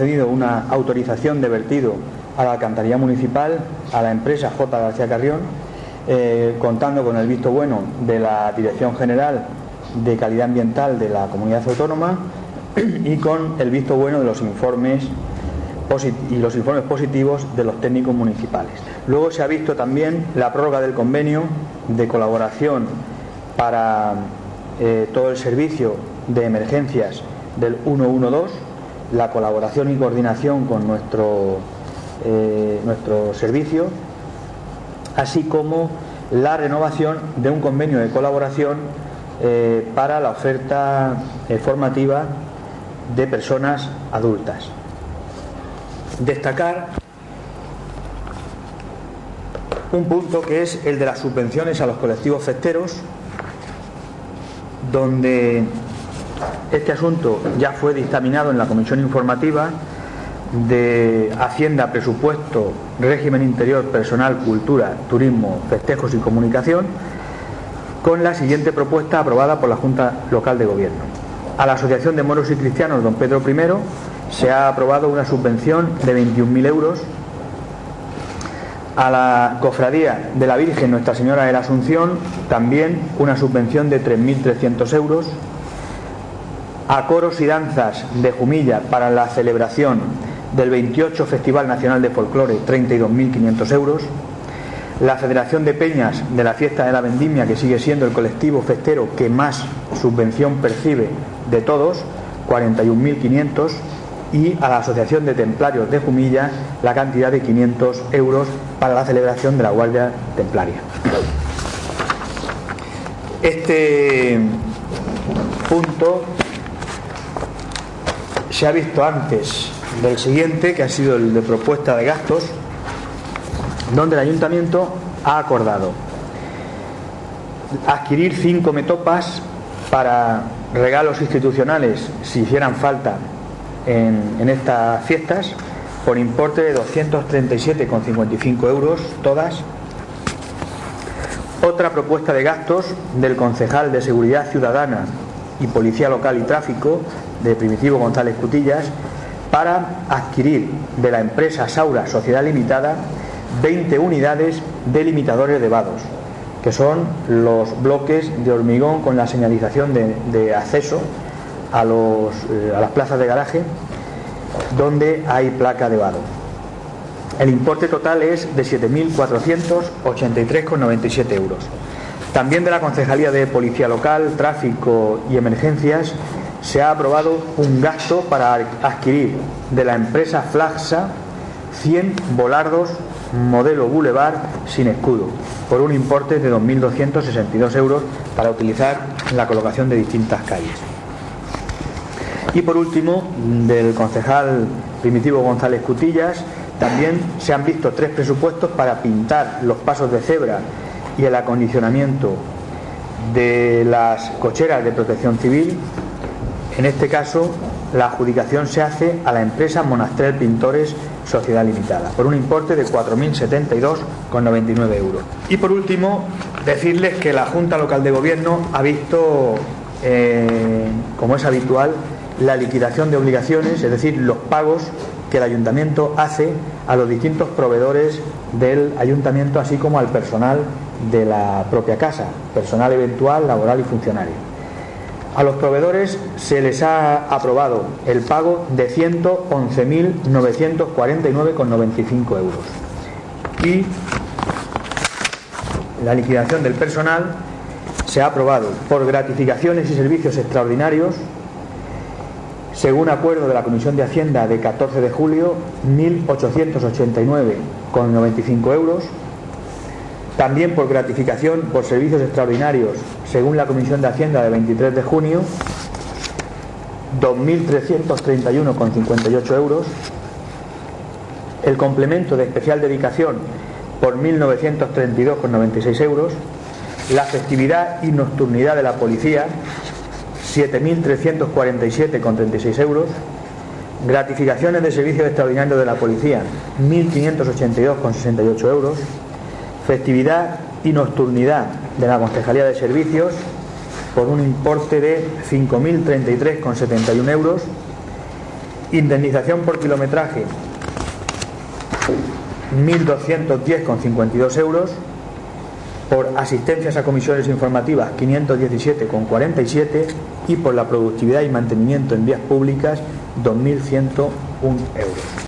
concedido una autorización de vertido a la alcantarilla municipal a la empresa J. García Carrión, contando con el visto bueno de la Dirección General de Calidad Ambiental de la Comunidad Autónoma y con el visto bueno de los informes positivos de los técnicos municipales. Luego se ha visto también la prórroga del convenio de colaboración para todo el servicio de emergencias del 112, la colaboración y coordinación con nuestro servicio, así como la renovación de un convenio de colaboración para la oferta formativa de personas adultas. Destacar un punto que es el de las subvenciones a los colectivos festeros, donde este asunto ya fue dictaminado en la Comisión Informativa de Hacienda, Presupuesto, Régimen Interior, Personal, Cultura, Turismo, Festejos y Comunicación, con la siguiente propuesta aprobada por la Junta Local de Gobierno. A la Asociación de Moros y Cristianos Don Pedro I se ha aprobado una subvención de 21.000 euros. A la Cofradía de la Virgen Nuestra Señora de la Asunción también una subvención de 3.300 euros. A Coros y Danzas de Jumilla para la celebración del 28 Festival Nacional de Folclore, 32.500 euros. La Federación de Peñas de la Fiesta de la Vendimia, que sigue siendo el colectivo festero que más subvención percibe de todos, 41.500, y a la Asociación de Templarios de Jumilla la cantidad de 500 euros para la celebración de la Guardia Templaria. Este punto se ha visto antes del siguiente, que ha sido el de propuesta de gastos, donde el Ayuntamiento ha acordado adquirir 5 metopas para regalos institucionales si hicieran falta en estas fiestas, por importe de 237,55 euros todas. Otra propuesta de gastos del concejal de Seguridad Ciudadana y Policía Local y Tráfico, de Primitivo González Cutillas, para adquirir de la empresa Saura Sociedad Limitada 20 unidades de limitadores de vados, que son los bloques de hormigón con la señalización de acceso a las plazas de garaje donde hay placa de vado. El importe total es de 7.483,97 euros. También de la Concejalía de Policía Local, Tráfico y Emergencias se ha aprobado un gasto para adquirir de la empresa Flaxa 100 volardos modelo Boulevard sin escudo, por un importe de 2.262 euros para utilizar en la colocación de distintas calles. Y por último, del concejal Primitivo González Cutillas, también se han visto 3 presupuestos para pintar los pasos de cebra y el acondicionamiento de las cocheras de protección civil. En este caso, la adjudicación se hace a la empresa Monastrell Pintores Sociedad Limitada, por un importe de 4.072,99 euros. Y por último, decirles que la Junta Local de Gobierno ha visto, como es habitual, la liquidación de obligaciones, es decir, los pagos que el Ayuntamiento hace a los distintos proveedores del Ayuntamiento, así como al personal de la propia casa, personal eventual, laboral y funcionario. A los proveedores se les ha aprobado el pago de 111.949,95 euros. Y la liquidación del personal se ha aprobado por gratificaciones y servicios extraordinarios, según acuerdo de la Comisión de Hacienda de 14 de julio, 1.889,95 euros. También por gratificación por servicios extraordinarios, según la Comisión de Hacienda de 23 de junio, 2.331,58 euros. El complemento de especial dedicación por 1.932,96 euros. La festividad y nocturnidad de la policía, 7.347,36 euros. Gratificaciones de servicios extraordinarios de la policía, 1.582,68 euros. Festividad y nocturnidad de la Concejalía de Servicios, por un importe de 5.033,71 euros. Indemnización por kilometraje, 1.210,52 euros. Por asistencias a comisiones informativas, 517,47. Y por la productividad y mantenimiento en vías públicas, 2.101 euros.